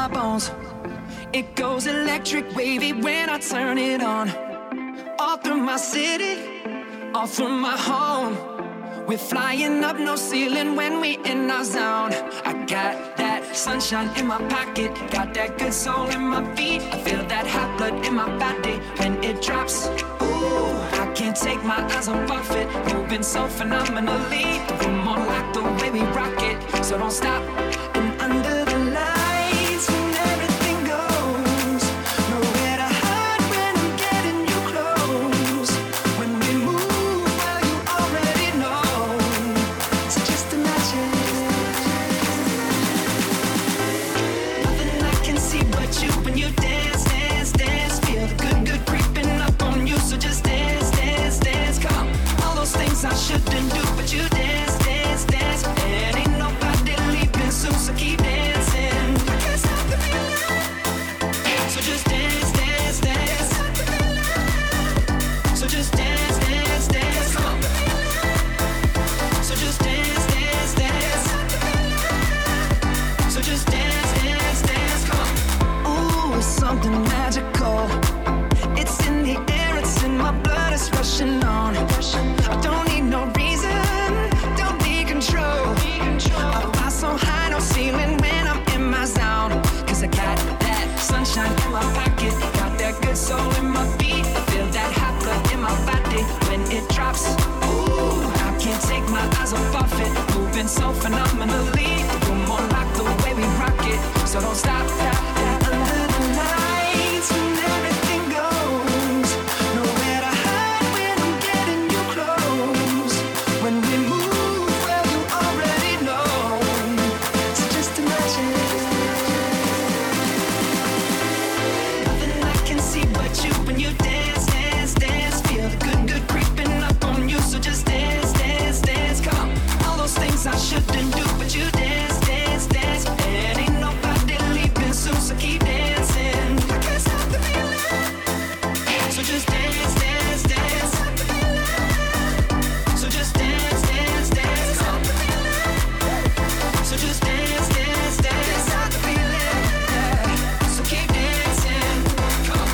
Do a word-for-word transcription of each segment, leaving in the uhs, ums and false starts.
my bones. It goes electric wavy when I turn it on. All through my city, all through my home. We're flying up, no ceiling when we in our zone. I got that sunshine in my pocket, got that good soul in my feet. I feel that hot blood in my body when it drops. Ooh, I can't take my eyes off it, moving so phenomenally. The room on lock, the way we rock it, so don't stop. And under the lights, when everything goes, nowhere to hide when I'm getting you close. When we move, well, you already know. So just imagine. Nothing I can see but you when you dance, dance, dance. Feel the good, good creeping up on you. So just dance, dance, dance. Come on, all those things I shouldn't do, but you dance, dance, dance. And ain't nobody leaving soon, so keep dancing. I can't stop the feeling. So just dance, dance, dance. So just dance, dance, dance. Come on. So just dance, dance, dance. So just dance, dance, dance. Come on. Ooh, it's something magical. It's in the air, it's in my blood, it's rushing on. I don't need no reason, don't need control. I fly so high, no ceiling when I'm in my zone. Cause I got that sunshine in my pocket, got that good soul in my feet. I feel that hot blood in my body when it drops. Ooh, I can't take my eyes off it, moving so phenomenally. The room on lock, the way we rock it, so don't stop. Under the lights, when everything goes, nowhere to hide when I'm getting you close. When we move, well, you already know. So just imagine. Nothing I can see but you when you dance, dance, dance. Feel the good, good creeping up on you. So just dance, dance, dance. Come on, all those things I shouldn't do, but you dance, dance, dance. And ain't nobody leaving soon, so keep dancing. I can't stop the feeling. So just dance, dance, dance. So just dance, dance, dance. Come on. So just dance, dance, dance. Stop the feeling. So keep dancing. Come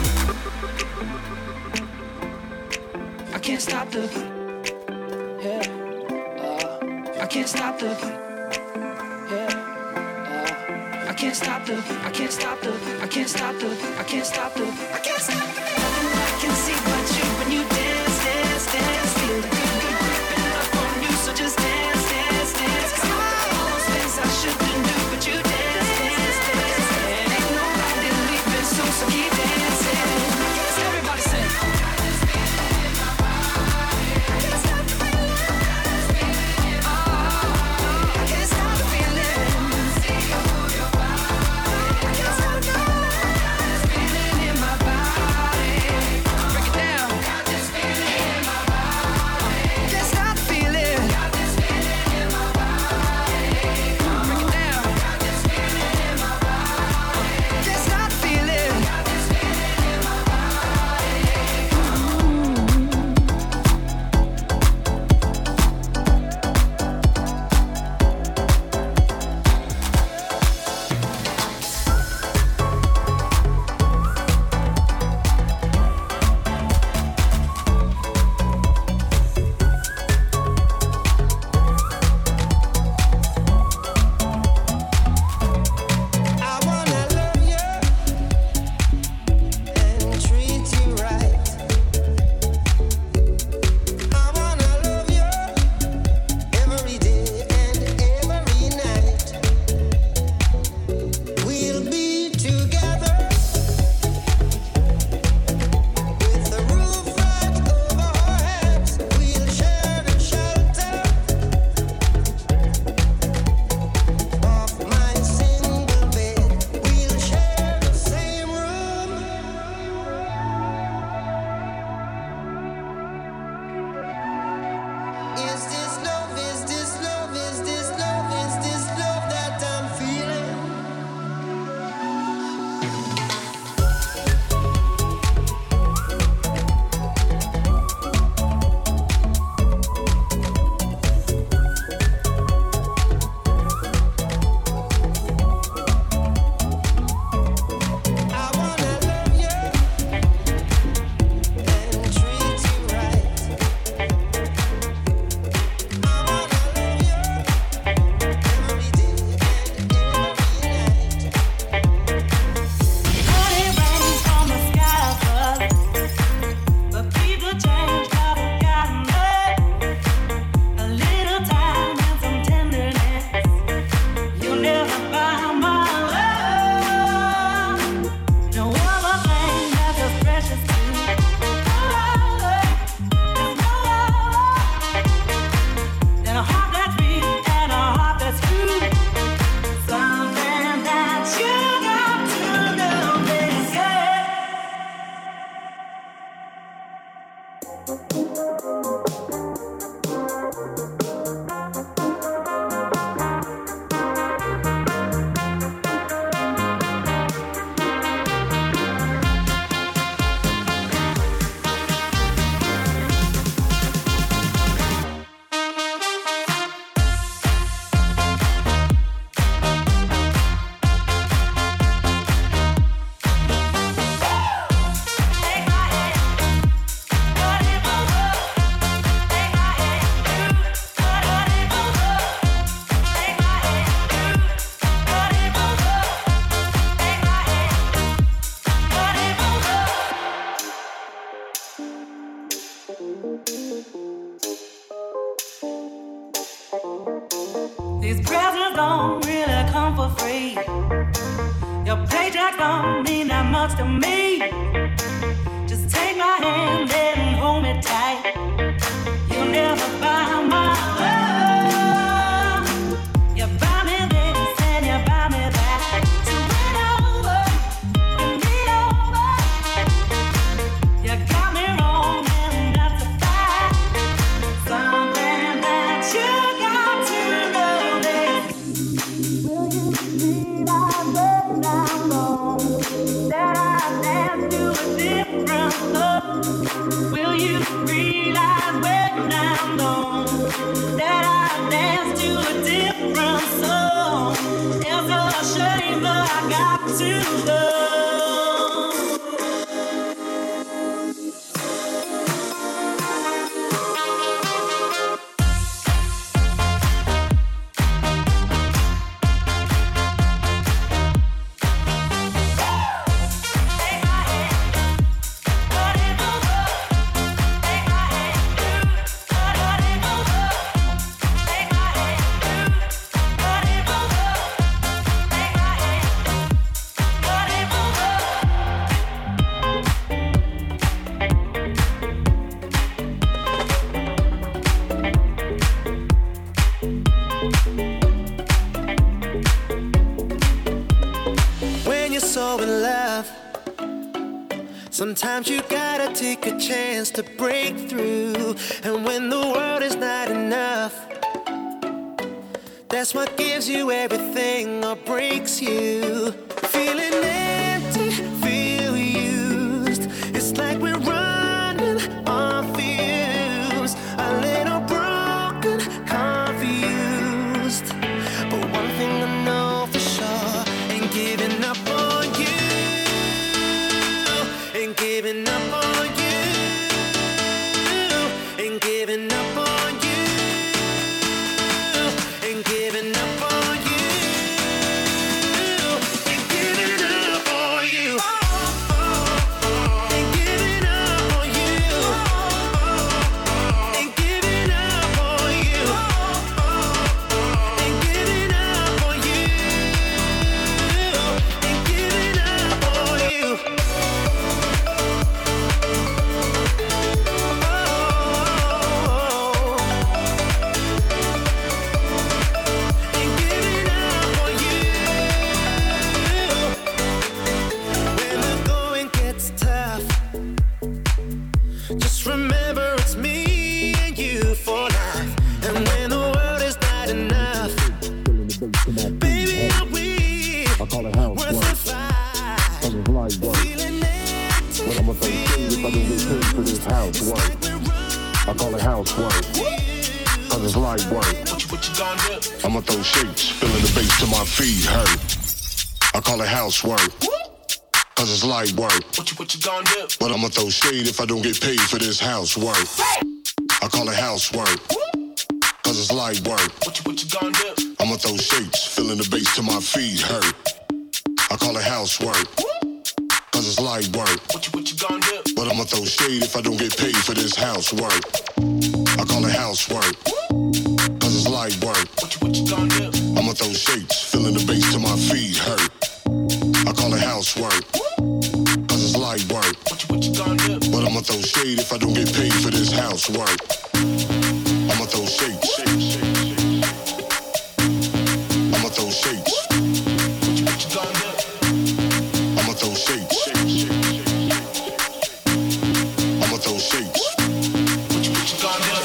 on. I can't stop the. Yeah. Uh, I can't stop the. Yeah. Uh, I can't stop the. I can't stop the. I can't stop the. I can't stop the. I can't stop the. Nothing I can see but you when you dance, dance, dance. Feel the good, good creeping up on you. So just dance, dance, dance. Come on, all those things I shouldn't do, but you dance, dance, dance. And ain't nobody leaving soon, so keep dancing. Everybody sing. Break it down. don't really come for free. Your paycheck don't mean that much to me. Just take my hand and hold me tight. You'll never buy my love. You buy me this and you buy me that. So win over, win me over. You got me wrong and that's a fact. Something that you got to know this. Will you see that way down low? That I dance to a different love. Will you realize way down low that I dance to a different song? It's a shame that I got to love. Sometimes you gotta take a chance to break through. And when the world is not enough, that's what gives you everything or breaks you. Feeling empty, feel used. It's like we're running on fumes. A little broken, confused. But one thing I know for sure, ain't giving up on you. Ain't giving up on you. Ain't giving up on you. Ain't giving up on you. Ain't giving up on you. Ain't giving up on you. Ain't giving up on you. Ain't giving up on you. Ain't giving up on you. Remember it's me and you for life. And when the world is not enough, baby, I'm weak, worth a fight. Feeling empty, But I'm gonna say, if I can get paid for this housework, I call it housework. Cause it's light work. I'ma throw shapes, feeling the bass to my feet hurt. I call it housework. Cause it's light work. What you, what you gonna do? But I'ma throw shade if I don't get paid for this housework. I call it housework. Cause it's light work. What you, what you gonna do? I'ma throw shapes, feeling the bass to my feet hurt. I call it housework. Cause it's light work. What you, what you gonna do? But I'ma throw shade if I don't get paid for this housework. I call it housework. Cause it's light work. What you, what you gonna do? I'ma throw shapes, feeling the bass to my feet hurt. I call it housework. Cause it's light work. What you, what you gonna do? But I'ma throw shade if I don't get paid for this housework. I'ma throw shapes. I'ma throw shapes. What you, what you gonna do? I'ma throw shapes. I'ma throw shapes. What you, what you gonna do?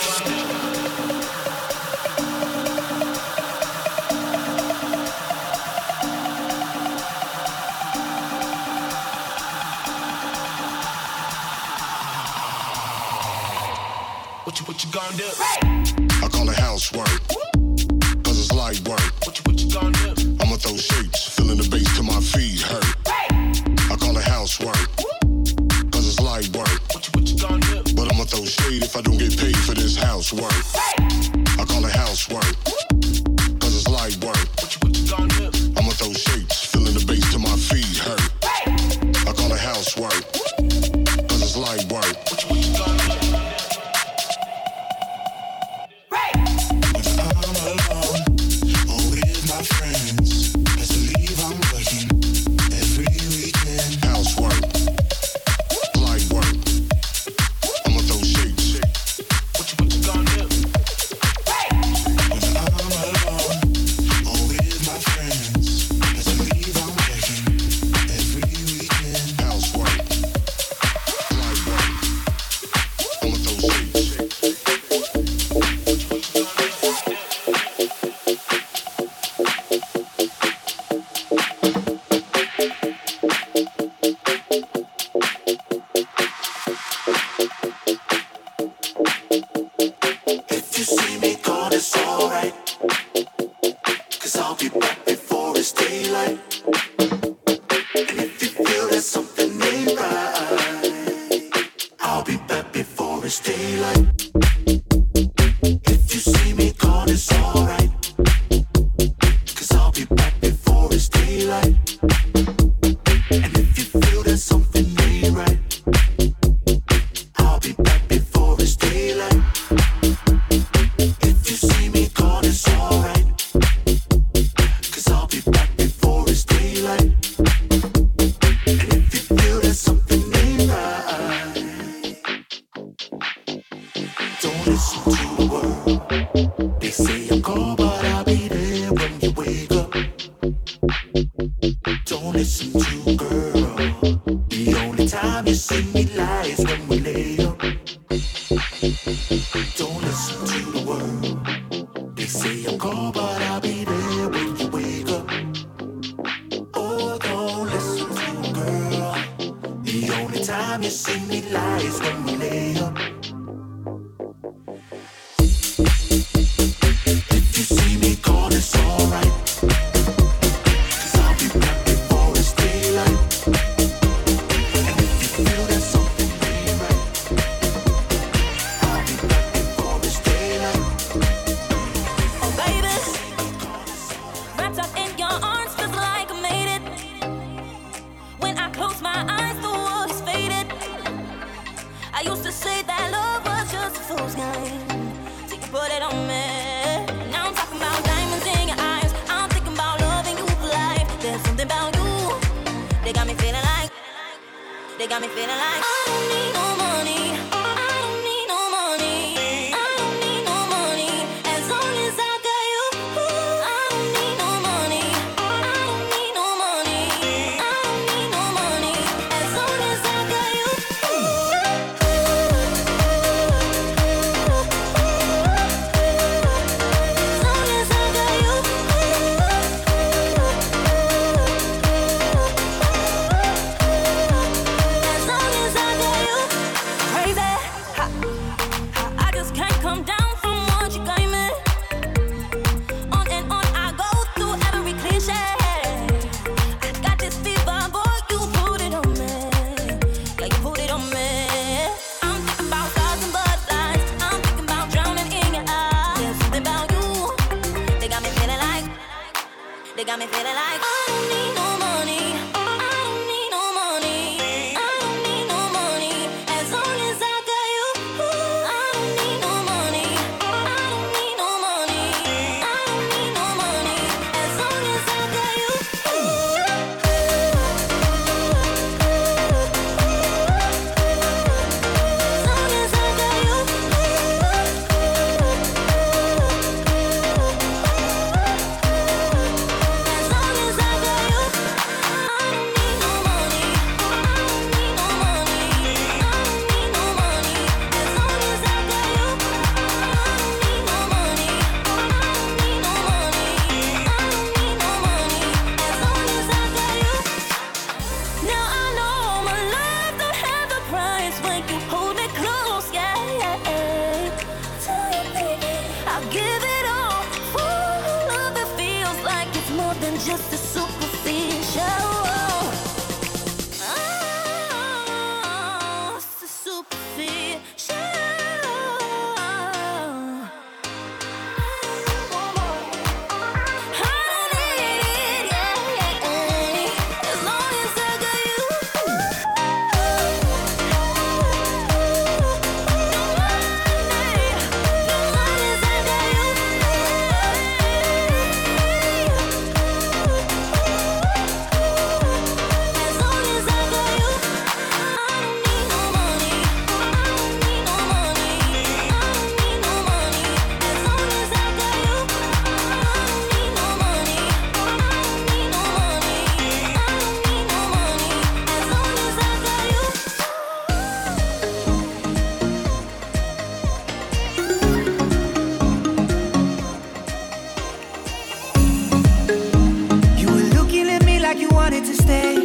What you, what you gonna do? I call it housework. Cause it's light work. What you, what you gonna do? I'ma throw shapes, feeling the bass to my feet hurt. I call it housework. Cause it's light work. What you, what you gonna do? But I'ma throw shade if I don't get paid for this housework. I call it housework. Cause it's light work. What you, what you gonna do? I'ma throw shapes, feeling the bass to my feet hurt. I call it housework. Cause it's light work. What you, what you gonna do? I'll be back before it's daylight. And if you feel that something ain't right, I'll be back before it's daylight. If you see me gone, it's alright. Cause I'll be back before it's daylight. And if you feel that something ain't right, I'll be back before it's daylight. If you see me gone, it's alright. Cause I'll be back before it's daylight. And if you feel that something ain't right, don't listen to the word. They say I'm gone, but I'll be there when you wake up. Don't listen to girl. The only time you see me lie is when we lay up. Don't listen to the word. They say I'm gone, but I'll be there when you wake up. Oh, don't listen to girl. The only time you see me lie is when we lay up. If you see me gone, it's alright. Cause I'll be back before it's daylight. And if you feel that something ain't right, I'll be back before it's daylight. Oh baby, wrapped up in your arms, feels like I made it. When I close my eyes, the world is faded. I used to say that love was just a fool's game, so you put it on me. Now I'm talking about diamonds in your eyes. I'm thinking about loving you for life. There's something about you, they got me feeling like, they got me feeling like I don't need no money. I don't need no money. I don't need no money. As long as I got you. I don't need no money. I don't need no money. I don't need no money. As long as I got you. As long as I got you. As long as I got you. Crazy. Ha. I just can't come down from what you gave me. On and on I go through every cliche. I got this fever, boy, you put it on me. Yeah, you put it on me. I'm thinking about stars and butterflies. I'm thinking about drowning in your eyes. There's something about you, they got me feeling like, they got me feeling like I don't need no money. I don't need no money. I don't need no money. As long as I got you. I don't need no money. I don't need no money. I don't need no money. As long as I got you. As long as I got you. As long as I got you. I don't need no money. I don't need no money. I don't need no money. As long as I got you. I don't need no money. I don't need no money. I don't need no money. As long as I got you. Now I know my love don't have a price when you hold me close, yeah, yeah. Tell you, baby, I'll give it all. Full love, it feels like it's more than just a superficial. Oh, it's a superficial. I don't need it, yeah, yeah. As long as I got you. As long as I got you. As long as I got you. I don't need no money. I don't need no money. I don't need no money. As long as I got you. I don't need no money. I don't need no money. I don't need no money. As long as I got you. You were looking at me like you wanted to stay.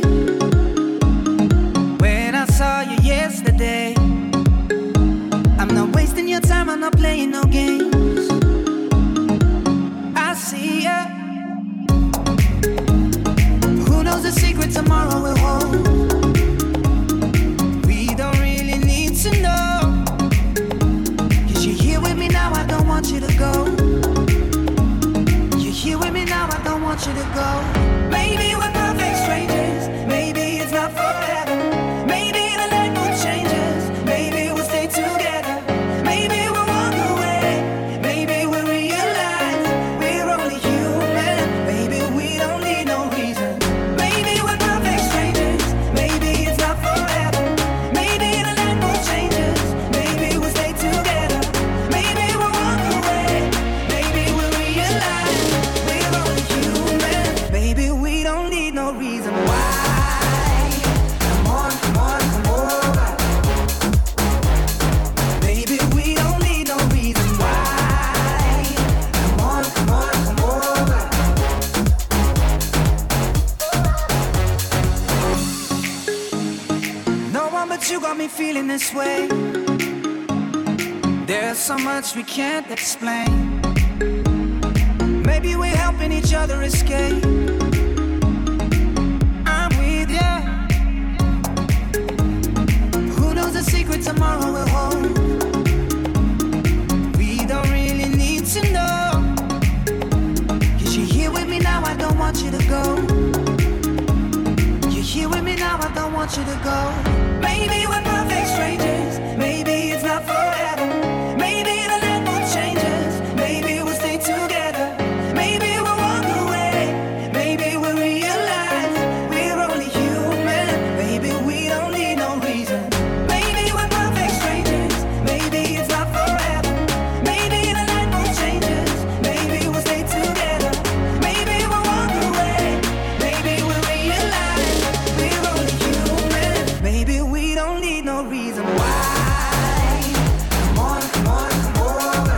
When I saw you yesterday, I'm not wasting your time, I'm not playing no games. I see ya. you to go. Maybe we're perfect strangers. Maybe it's not forever. Maybe the night will change us. Maybe we'll stay together. Maybe we'll walk away. Maybe we'll realize we're only human. Maybe we don't need no reason. Maybe we're perfect strangers. Maybe it's not forever. Maybe the night will change us. Maybe we'll stay together. Maybe we'll walk away. Maybe we'll realize we're only human. Maybe we don't need no reason why. Come on, come on, come over. Maybe we don't need no reason why. Come on, come on, come over. No one but you got me feeling this way. There's so much we can't explain. Maybe we're helping each other escape. I'm with ya. Who knows the secret tomorrow will hold? We don't really need to know. 'Cause you're here with me now, I don't want you to go. You're here with me now, I don't want you to go. Maybe we're perfect strangers. Maybe it's not forever. Maybe the night will change us. Maybe we'll stay together. Maybe we'll walk away. Maybe we'll realize we're only human. Maybe we don't need no reason. Maybe we're perfect strangers. Maybe it's not forever. Maybe the night will change us. Maybe we'll stay together. Maybe we'll walk away. Maybe we'll realize we're only human. Maybe we don't need no reason why. Come on, come on, come over.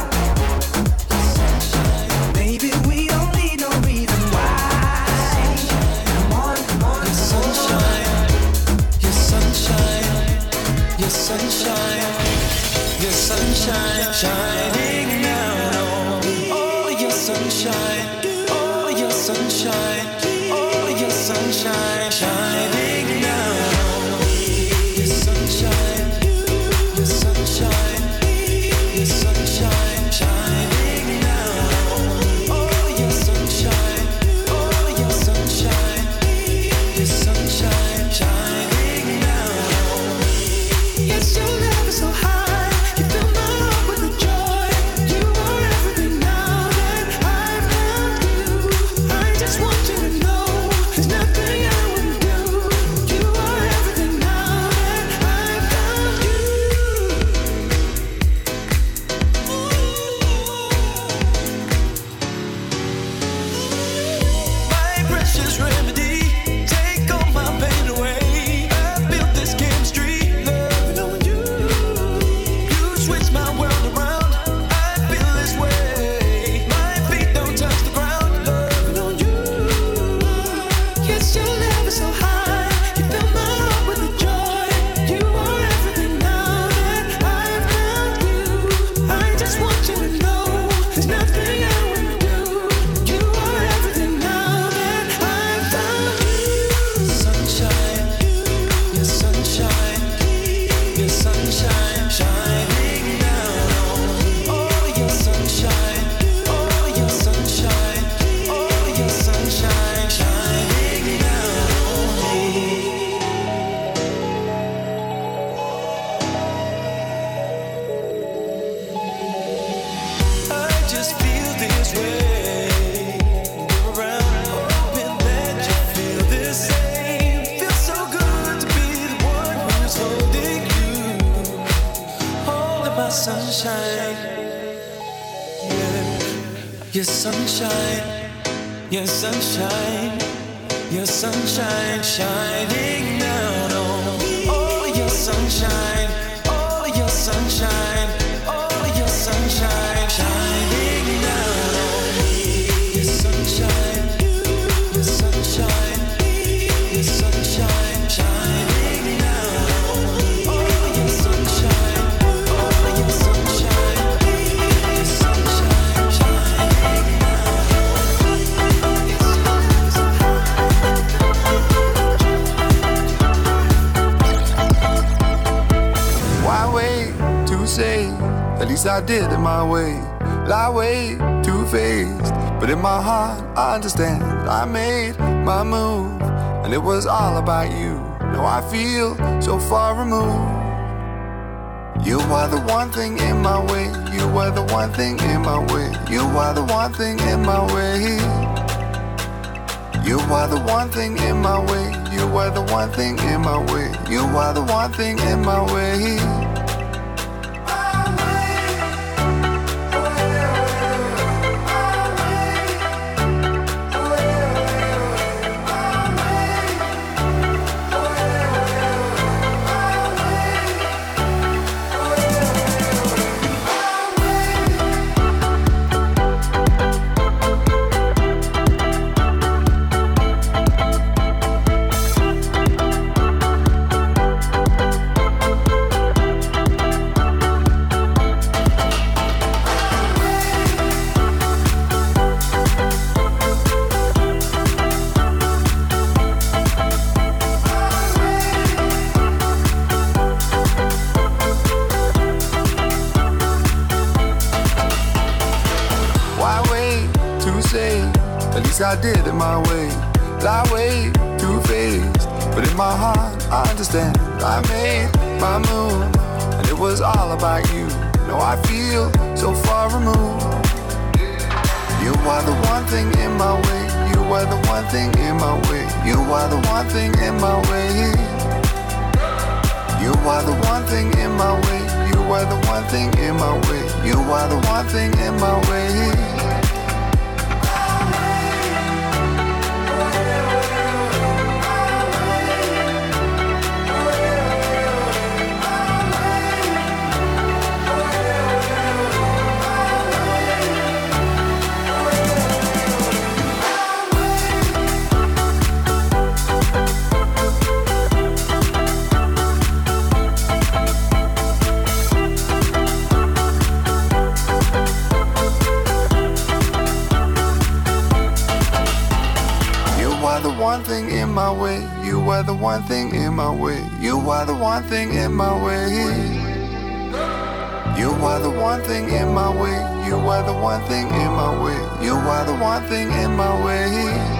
Maybe we don't need no reason why. Come on, come on, Sunshine, your sunshine, your sunshine, your sunshine, shining down on me. Oh, your sunshine, oh, your sunshine, oh, your sunshine, shining down on me. Your sunshine, your sunshine, your sunshine, shining down on me. Oh, your sunshine, oh, your sunshine. Your sunshine shining down on me. Yes, your love is so high. You fill my heart with the joy. You are everything now that I've found you. I just want you to know there's nothing I wouldn't do. You are everything now that I've found you. My precious remedy, take all my pain away. I built this chemistry, loving on you. You switch my world around. I feel this way. My feet don't touch the ground, loving on you. Yes, your love is so high. You fill my heart with the joy. You are everything now that I've found you. I just want you to know there's nothing I wouldn't do. You are everything now that I've found you. Sunshine, your sunshine, your sunshine, shining down on me. Oh, your sunshine, oh, your sunshine, oh, your sunshine, shining down on me. I just feel this way. Go around hoping that you feel the same. Feels so good to be the one who's holding you, holding my sunshine. Yeah, your sunshine, your sunshine, your sunshine shining down on me. Oh, your sunshine, oh, your sunshine, oh, your sunshine shining down on me. Your sunshine, your sunshine, your sunshine shining down on me. Oh, your sunshine, oh, your sunshine, your sunshine shining down on me. Why wait to say? At least I did it my way. Lie way too faced, but in my heart I understand I made my move, and it was all about you. Now I feel so far removed. You are the one thing in my way. You are the one thing in my way. You are the one thing in my way. You are the one thing in my way. You are the one thing in my way. You are the one thing in my way. I did it my way. I way too faced, but in my heart I understand. I made my move, and it was all about you. Now I feel so far removed. You are the one thing in my way. You are the one thing in my way. You are the one thing in my way. You are the one thing in my way. You are the one thing in my way. You are the one thing in my way. One thing in my way, you are the one thing in my way. You are the one thing in my way. You are the one thing in my way. You are the one thing in my way. You are the one thing in my way.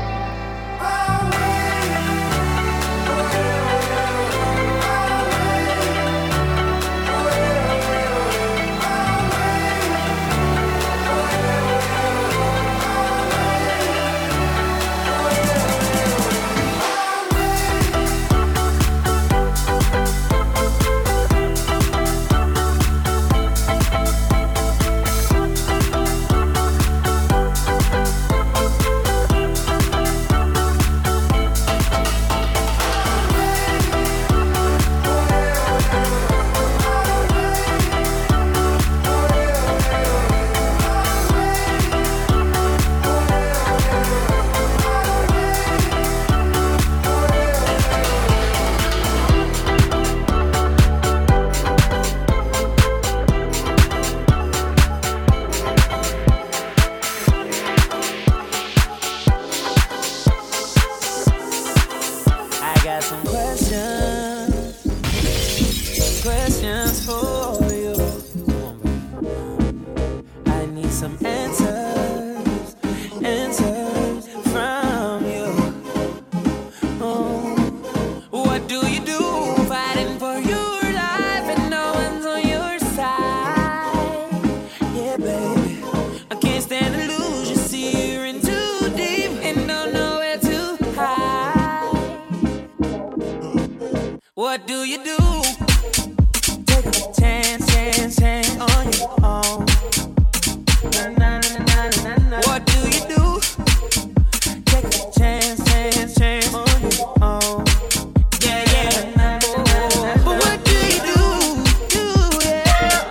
What do you do? Take a chance, chance, chance on your own. Na, na, na, na, na, na. What do you do? Take a chance, chance, chance on your own. Yeah, yeah. Na, na, na, na, na. But what do you do? Do yeah.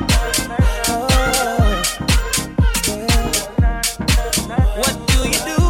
Oh, yeah. What do you do? What do you do?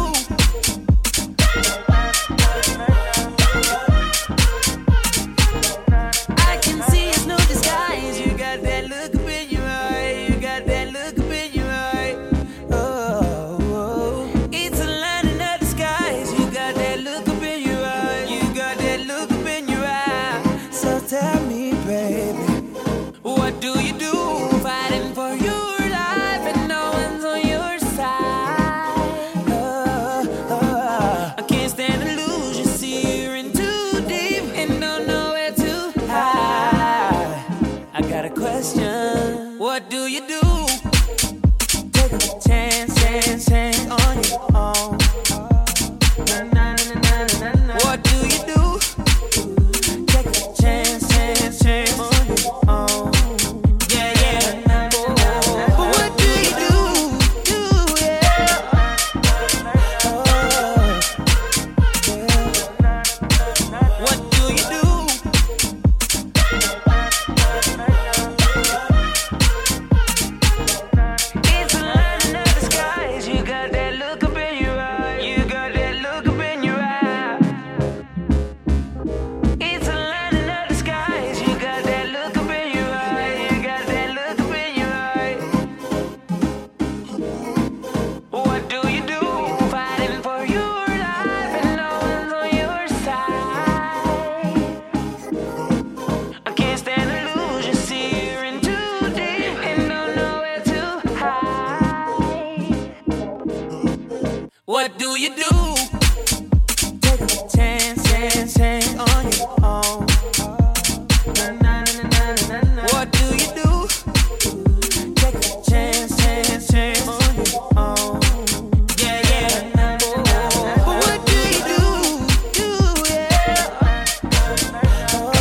What do you do? Take a chance, chance, chance on your own. Na, na, na, na, na, na. What do you do? Take a chance, chance, chance on your own. Yeah, yeah. Na, na, na, na. But what do you do? Do, yeah. Oh,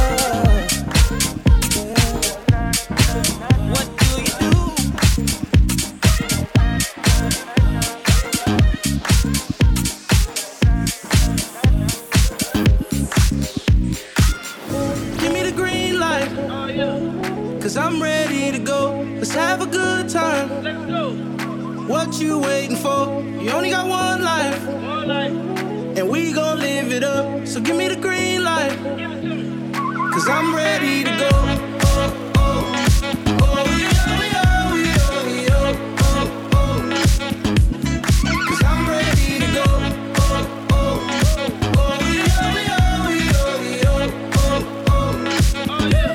yeah. What do you do? Cause I'm ready to go. Let's have a good time. Let's go. What you waiting for? You only got one life. One life. And we gon' live it up. So give me the green light. Give it to me. Cause I'm ready to go. Oh, oh, oh, yeah, yeah, yeah, yeah, oh, oh. Cause I'm ready to go. Oh, oh, oh, yeah, yeah, yeah, yeah, oh, oh. Oh, yeah.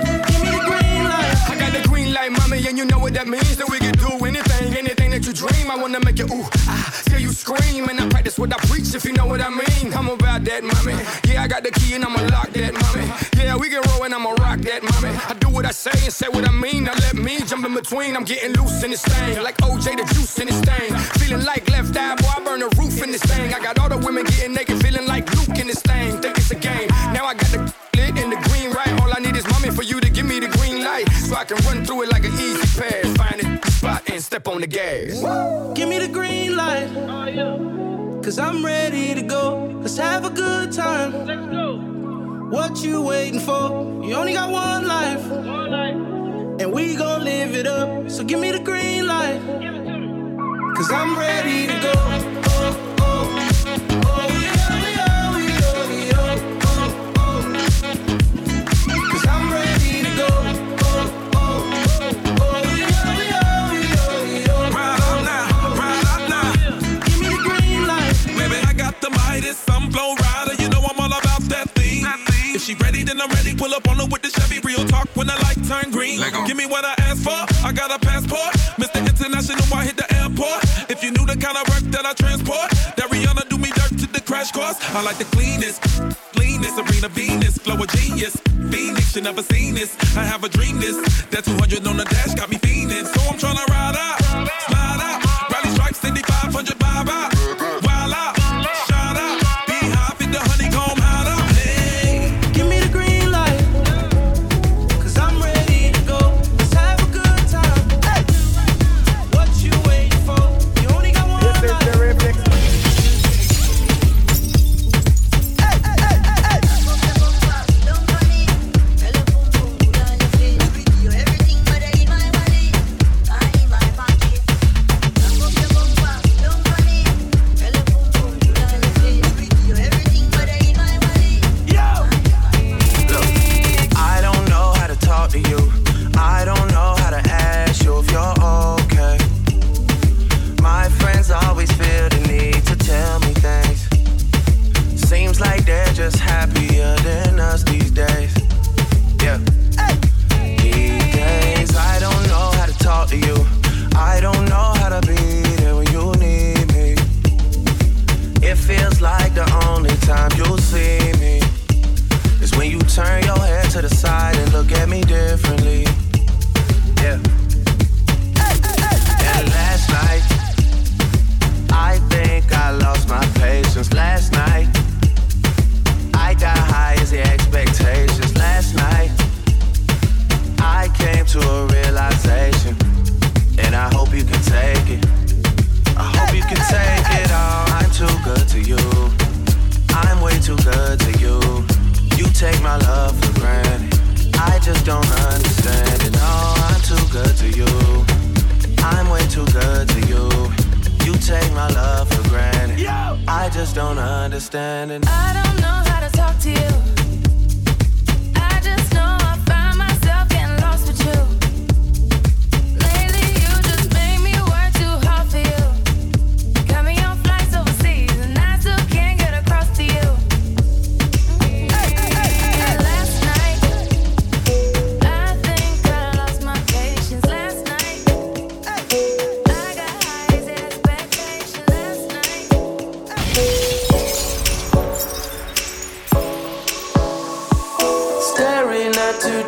Mommy, and you know what that means, that we can do anything, anything that you dream. I wanna make you ooh, ah, hear you scream, and I practice what I preach, if you know what I mean. I'm about that, mommy. Yeah, I got the key and I'ma lock that, mommy. Yeah, we can roll and I'ma rock that, mommy. I do what I say and say what I mean. Now let me jump in between. I'm getting loose in this thing, like O J the juice in this thing. Feeling like left eye, boy, I burn the roof in this thing. I got all the women getting naked, feeling like Luke in this thing. Think it's a game. Now I got the lit and the green right. All I need is mommy for you to give me the green light, so I can run through it like an easy pass. Find a spot and step on the gas. Give me the green light. Oh, yeah. Cause I'm ready to go. Let's have a good time. Let's go. What you waiting for? You only got one life. One life. And we gon' live it up. So give me the green light. Give it to me. Cause I'm ready to go. Oh, oh, oh, yeah, yeah, yeah, yeah, oh, oh. Cause I'm ready to go. Some flow rider, you know I'm all about that thing. If she ready, then I'm ready. Pull up on her with the Chevy. Real talk when the light turn green. Give me what I asked for. I got a passport. Mister International, I hit the airport. If you knew the kind of work that I transport, that Rihanna do me dirt to the crash course. I like the cleanest, cleanest, Serena Venus, flow a genius. Phoenix, you never seen this. I have a dream this. That two hundred on the dash got me fiending. So I'm tryna ride out, slide out. Rally stripes, seventy-five hundred, vibe out. Wild out.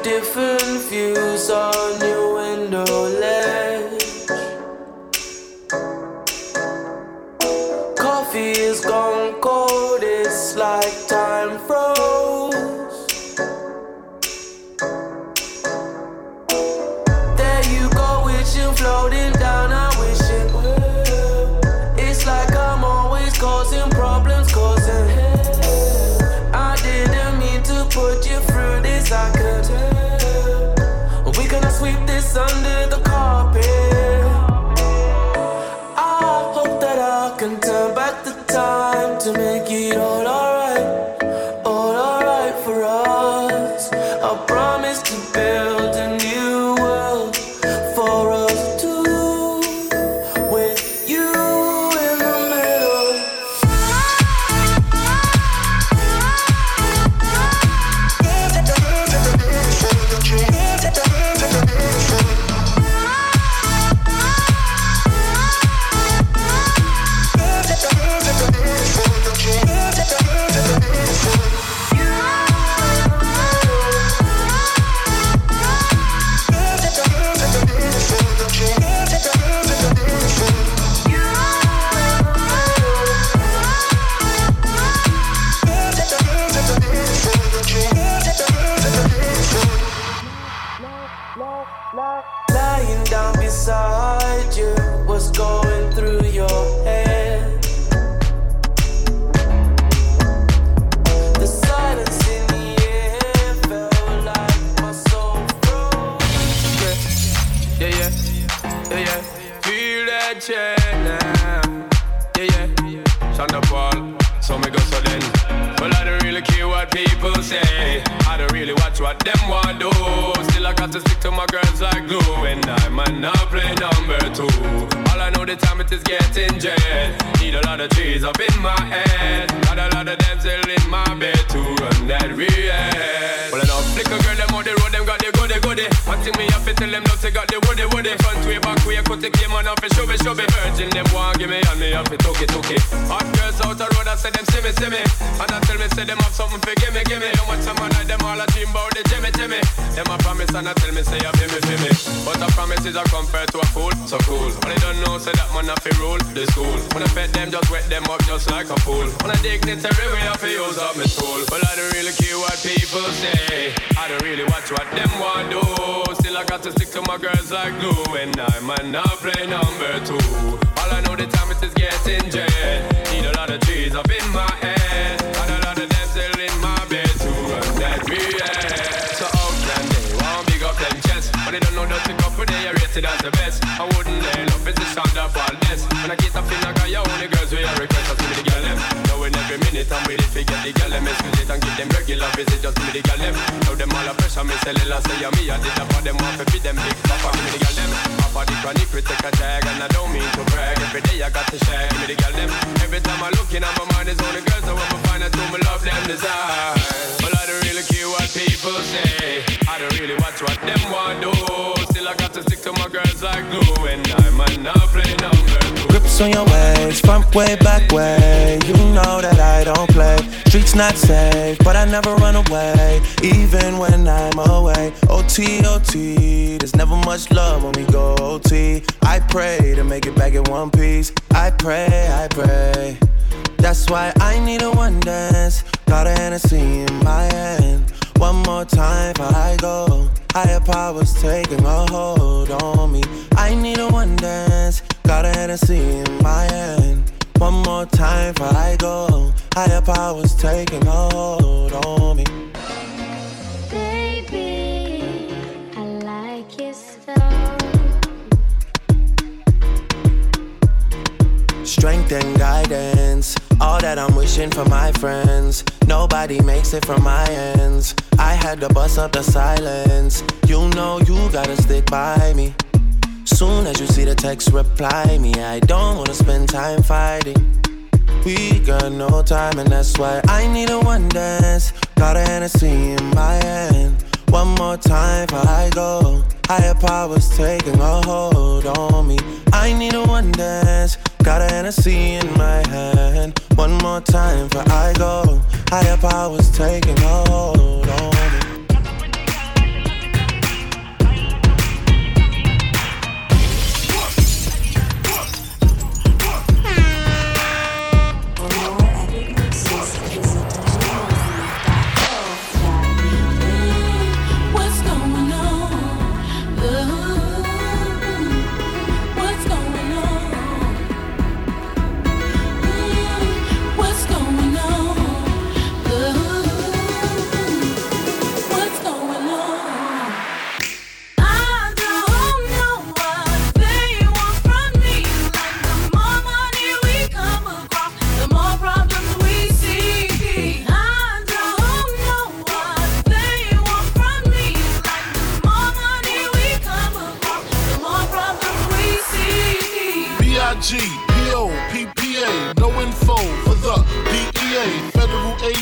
different views on your window ledge. Coffee is gone cold, it's like time froze. There you go, wishing, floating down, I wish it will. It's like I'm always causing problems, causing hell. I didn't mean to put you through this, I could tell. We gonna sweep this under the carpet. I hope that I can turn back the time to make it all alright, all alright for us. I promise to build a new world for us two, with you in the middle. Lying down beside you, what's going through your head? The silence in the air felt like my soul froze. Yeah, yeah, yeah, yeah, yeah. Feel that chain now. Yeah, yeah, Shonda Paul, so me go so then. Well, I don't really care what people say. I don't really watch what them want do. Still I got to stick to my girls like glue. And I might not play number two. All I know the time it is getting jet. Need a lot of trees up in my head. Got a lot of them still in my bed to run that real. Well, I know flicker girl, them on the road, them got the goody goody. One thing me up to tell them no, they got the woody woody. Front way, back way, cut the game on off and show me, show me. Virgin, them want give me and me up, it took it, took it. Hot girls out the road, I say them see me, see me. And I tell me, say them have something for gimme, gimme. How much time I like them all a dream about the Jimmy, Jimmy. Them a promise and I tell me, say you feel me, feel me. But a promise is a compared to a fool, so cool. When they don't know, say that man have to rule the school. When I pet them, just wet them up just like a pool. When I dignitary, we have to use up my tool. Well, I don't really care what people say. I don't really watch what them want do. Still I got to stick to my girls like glue. And I might not play number two. All I know the time it is getting jet. Need a lot of trees up in my head. Got a lot of them still in my bed to run that real. So how can they want big up them chest? But they don't know that the couple they are rated as the best. I wouldn't lay no position up all this. When I get up in I got your only girls we are request us give me the girl them. Knowing every minute I'm with it, forget the girl them. Excuse it and give them regular visit, just give me the girl them. Now them all a pressure me say Lila say yeah, me I did that for them want to feed them big papa give me the girl them. Papa the chronic we take a tag and I don't mean to brag. Every day I got to share, give me the girl them. Every time I look in at my mind is only girls I want to find out who me love them desire. Well I don't really care what people say. I don't really watch what them want do. Still I got to stick to my girls like glue. And I might not play number two. Grips on your waist, front way, back way. You know that I don't play. Streets not safe, but I never run away, even when I'm away. O T, O T, there's never much love when we go O T. I pray to make it back in one piece. I pray, I pray. That's why I need a one dance. Got a Hennessy in my hand. One more time before I go. Higher powers taking a hold on me. I need a one dance. Got a Hennessy in my hand. One more time before I go. Higher powers taking a hold on me. Baby, I like your so. Strength and guidance, all that I'm wishing for my friends. Nobody makes it from my ends. I had to bust up the silence. You know you gotta stick by me. Soon as you see the text, reply me. I don't wanna spend time fighting. We got no time and that's why I need a one dance. Got a Hennessy in my hand. One more time before I go. Higher powers taking a hold on me. I need a one dance. Got a Hennessy in my hand. One more time before I go. Higher powers taking a hold on me.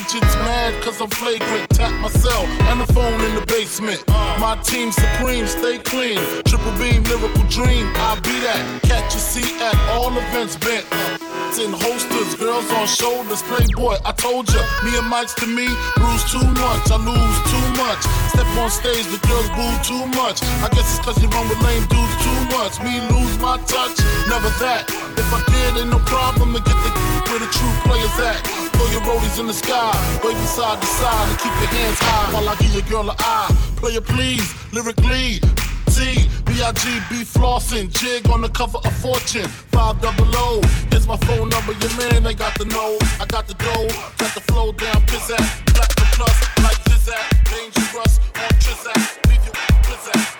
agents mad cause I'm flagrant. Tap my cell and the phone in the basement. My team supreme, stay clean. Triple beam, lyrical dream, I'll be that. Catch a seat at all events bent. In holsters, girls on shoulders, playboy, I told ya. Me and Mike's to me, bruise too much, I lose too much. Step on stage, the girls boo too much. I guess it's cause you run with lame dudes too much. Me lose my touch, never that. If I did, ain't no problem to get the where the true players at. Throw your rollies in the sky, waving side to side, and keep your hands high while I give your girl an eye. Player please, lyrically, T, B I G, B flossing, jig on the cover of Fortune, five double O. Here's my phone number, your man ain't got the know. I got the dough, got the flow down, pizzazz, platinum plus, like Zizak, dangerous on Trizak, leave you blizzak.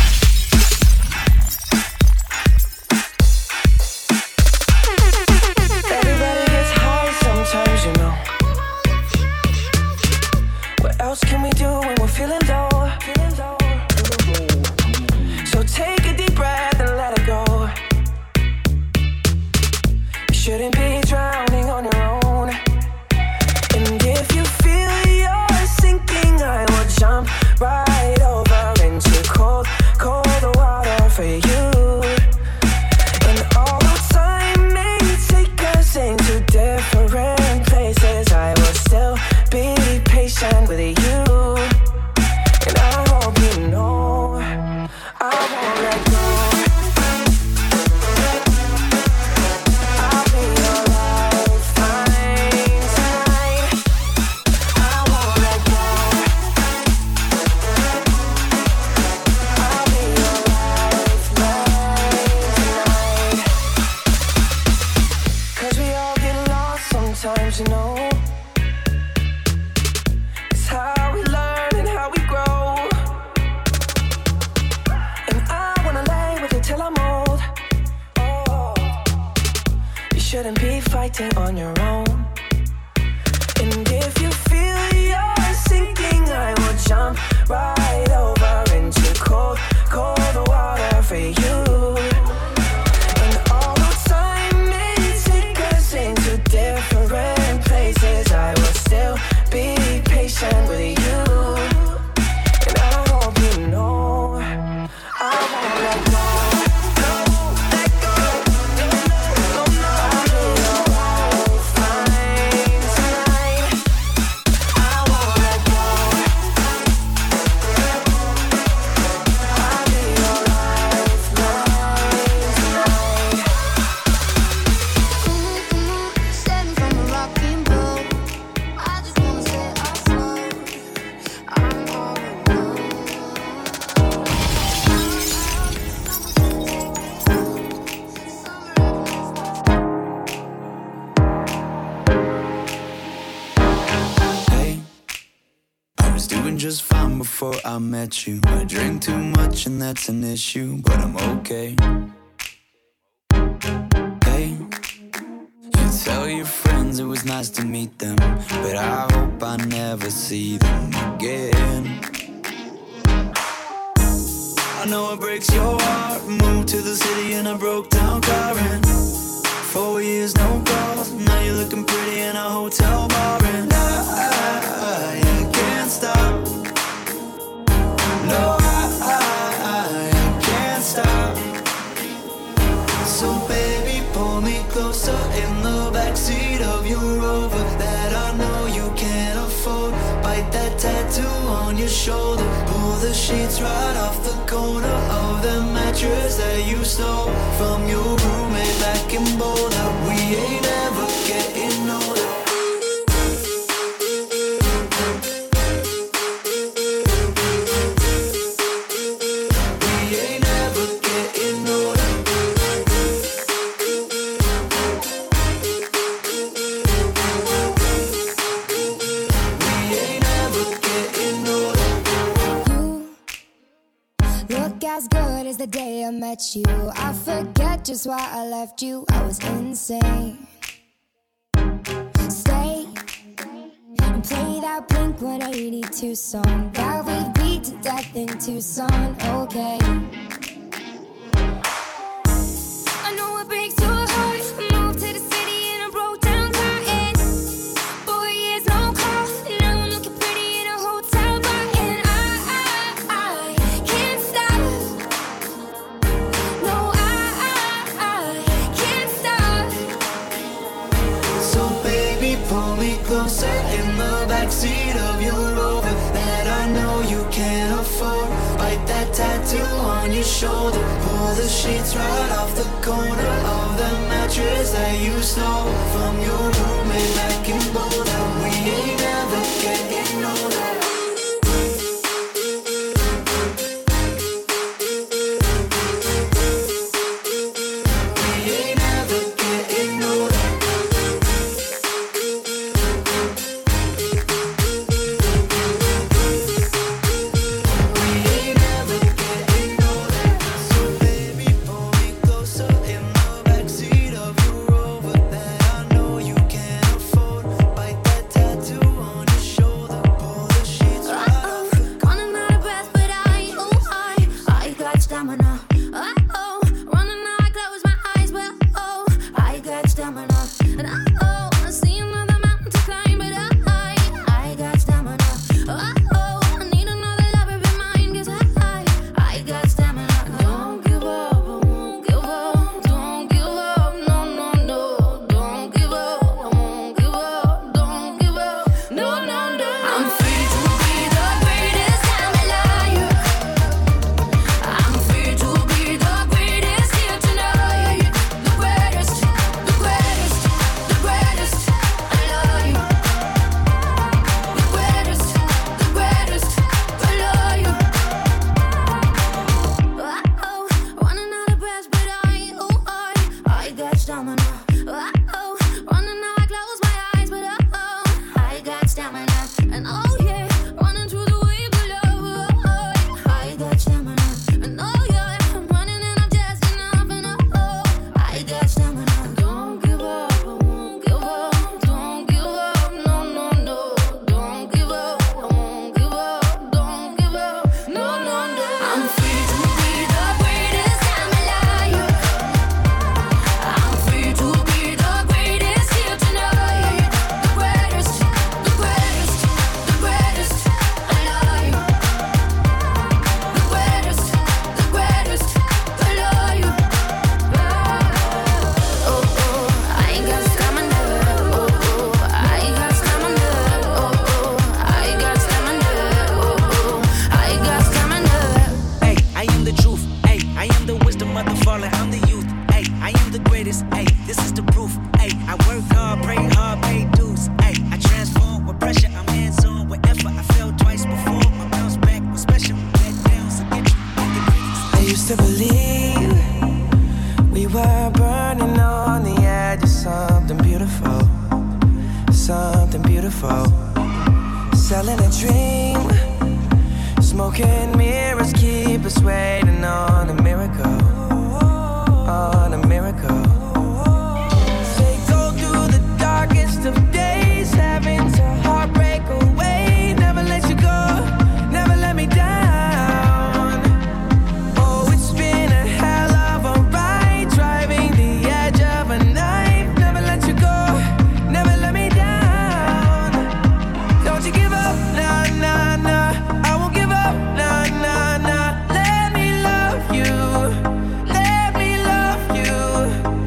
Everybody gets high sometimes, you know. What else can we do when we're feeling low? Feeling low. So take a deep breath and let it go. You shouldn't be drowning on your own. And if you feel you're sinking, I will jump right over into cold, cold water for you. And although time may take us into different places, I will still be patient with you. And I hope you know I won't let go. I'll be your lifeline tonight. I won't let go. I'll be your lifeline tonight. 'Cause we all get lost sometimes, you know. It's how we learn and how we grow. And I wanna lay with you till I'm old. Oh, you shouldn't be fighting on your own. And if you feel you're sinking, I will jump right over into cold, cold water for you. And although time may take us into different places, I will still be patient with you. And I hope you know I won't let go. Let go. No, no, I'll be your lifeline tonight. I won't let go. I'll be your lifeline tonight. Standing from a rocking boat, I just wanna say I float. I'm all alone. Hey, I was doing just fine before I met you. I drink too much and that's an issue, but I'm okay. Hey, you tell your friends it was nice to meet them, but I hope I never see them again. I know it breaks your heart. Moved to the city in a broke down car and four years no calls. Now you're looking pretty in a hotel bar and I, I, I can't stop. No, I, I, I can't stop. So baby, pull me closer in the backseat of your Rover that I know you can't afford. Bite that tattoo on your shoulder. Pull the sheets right off the corner of the mattress that you stole from your roommate back in Boulder. We ain't ever getting older. We ain't ever getting older. We ain't ever getting older. You look as good as the day I met you. I forget just why I left you. I was insane. Stay and play that Blink one eighty-two song that we beat to death in Tucson. Okay. I know it breaks your heart. Moved to the city in a broke down car and four years no car. closer in the backseat of your Rover that I know you can't afford. Bite that tattoo on your shoulder. Pull the sheets right off the corner of the mattress that you stole from your roommate back in Boulder. We ain't never getting older. You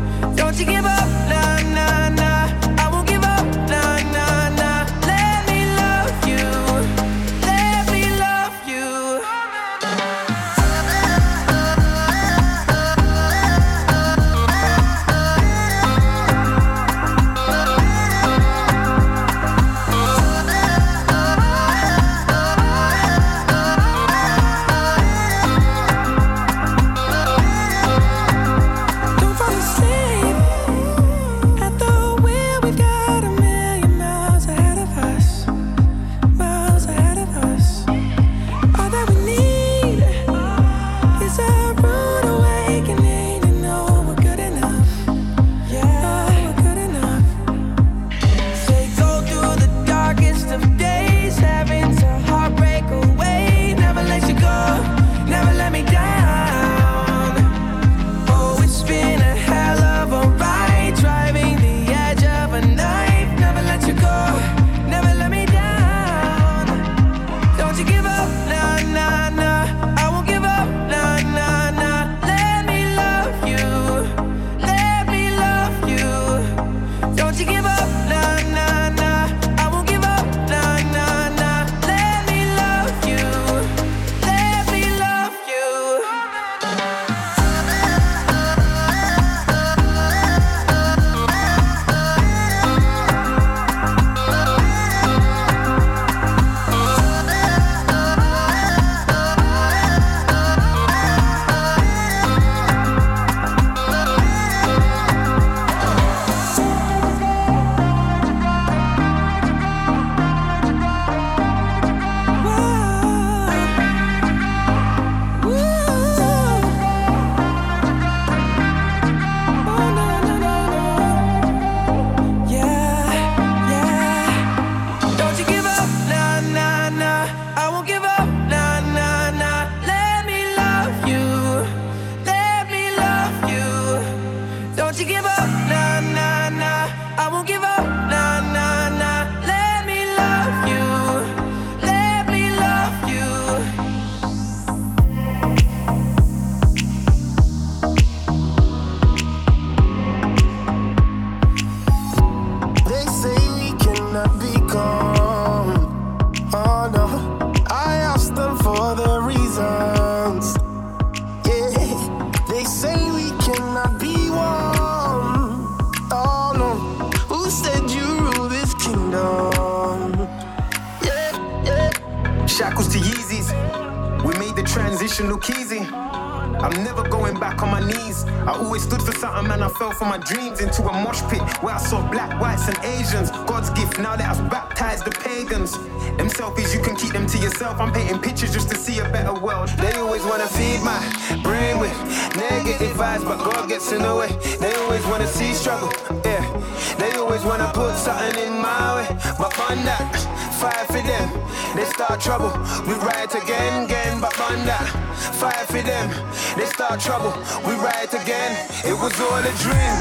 shackles to Yeezys. We made the transition look easy. I'm never going back on my knees. I always stood for something, man. I fell for my dreams into a mosh pit where I saw black, whites, and Asians. God's gift, now that I've baptized the pagans. Them selfies, you can keep them to yourself. I'm painting pictures just to see a better world. They always wanna feed my brain with negative vibes, but God gets in the way. They always wanna see struggle, yeah. They always wanna put something in my way, but on that, fight for them. They start trouble, we ride again, again, but on that, fight for them. They start trouble, we ride again. It was all a dream.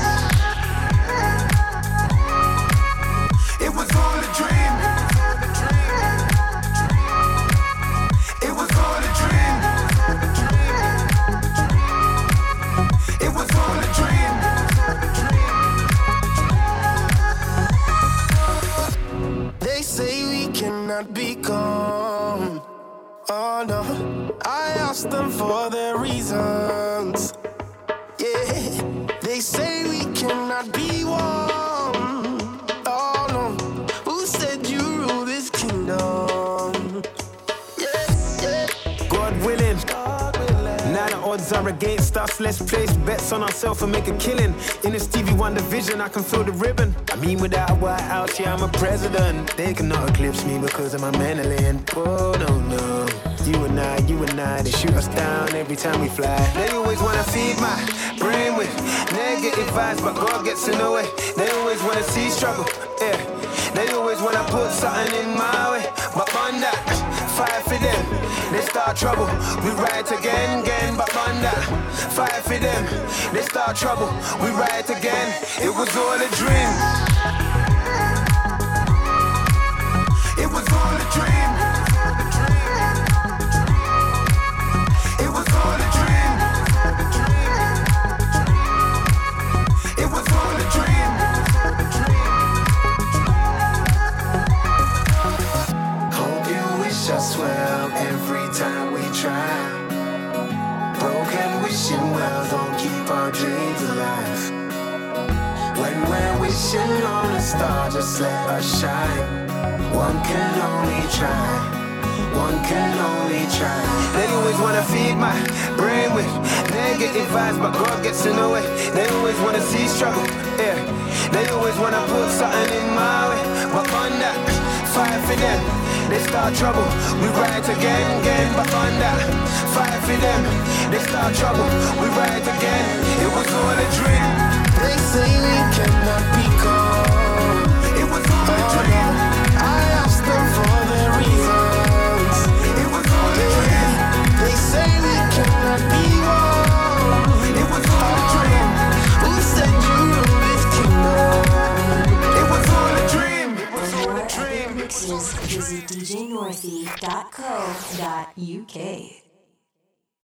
It was all a dream. It was all a dream. It was all a dream. They say we cannot be calm. Oh no, I asked them for their reasons. Yeah, they say we cannot be one. Oh no, who said you rule this kingdom? Yeah, yeah. God willing. Now the odds are against us. Let's place bets on ourselves and make a killing. In the Stevie Wonder vision, I can feel the ribbon. I mean, without a White House, yeah, I'm a president. They cannot eclipse me because of my mentally. Oh no, no. You and I, you and I, they shoot us down every time we fly. They always wanna feed my brain with negative vibes, but God gets in the way. They always wanna see struggle, yeah. They always wanna put something in my way, but on that, fight for them. They start trouble, we ride again, again, but on that, fight for them. They start trouble, we ride again. It was all a dream. It was all a dream. It was all a dream. It was all a dream. Hope you wish us well every time we try. Broken wishing well don't keep our dreams alive. When we're wishing on a star, just let us shine. One can only try. One can only try. They always wanna feed my brain with negative vibes, but God gets in the way. They always wanna see struggle, yeah. They always wanna put something in my way, but on that, fight for them. They start trouble, we ride again, again, but on that, fight for them. They start trouble, we ride again. It was all a dream. They say we cannot be calm. It was all a dream. I asked them for their reasons. It was all a dream. They say we cannot be one. It was all a dream. Who said you rule this kingdom? It was all a dream. It was all a dream. Mixes, visit D J Northie dot co dot U K.